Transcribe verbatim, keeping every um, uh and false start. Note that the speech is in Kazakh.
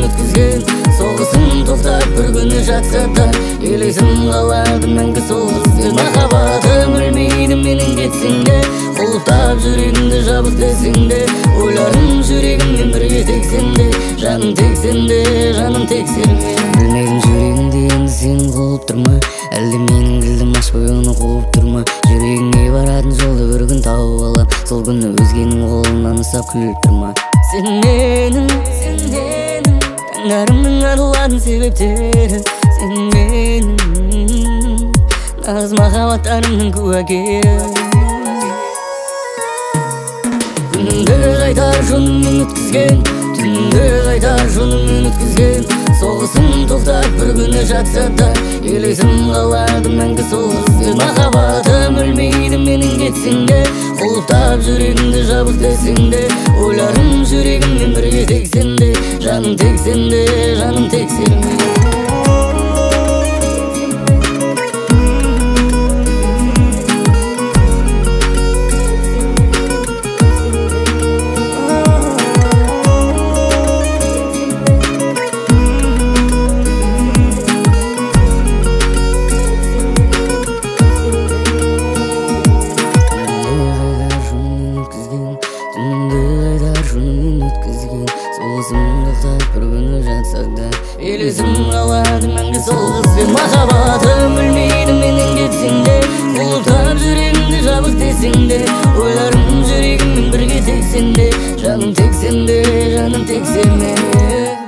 өткізген. Соғысым тоқтап бір күні жатса да, елесім қалады мәңгі сол ізбен. Махаббатым өлмейді менің кетсең де, құлыптап жүрегімді жабық десең де, ойларым жүрегіммен бірге тексен де, жаным тексен де, жаным тексерме. Білмедім жүрегімде енді сен қуып тұрма, әлде менің ділдім ашпай оны қуып тұрма. Жүрегіңе баратын жолды бір күн тауып алам, сол күні өзгенің қолынан ұстап күліп тұрма. Сен менің, сен менің таңдарымның арылатын себептері, сен менің нағыз махаббаттарымның куәгері. Күнімді қайтар жоныңмен өткізген, түнімді қайтар жоныңмен өткізген. Соғысым тоқтап бір күні жатса да, елесім қалады мәңгі сол ізбен. Махаббатым өлмейді менің кетсең де, құлыптап жүрегімді жабық десең де, ойларым жүрегіммен бірге тексен де, жаным тексен де, жаным тексерме. Бір күні жатса да, елесім қалады мәңгі сол ізбен. Махаббатым өлмейді менен кетсең де, құлыптап жүрегімді жабық десең де, ойларым жүрегіммен бірге тексен де, жаным тексен де, жаным тексерме.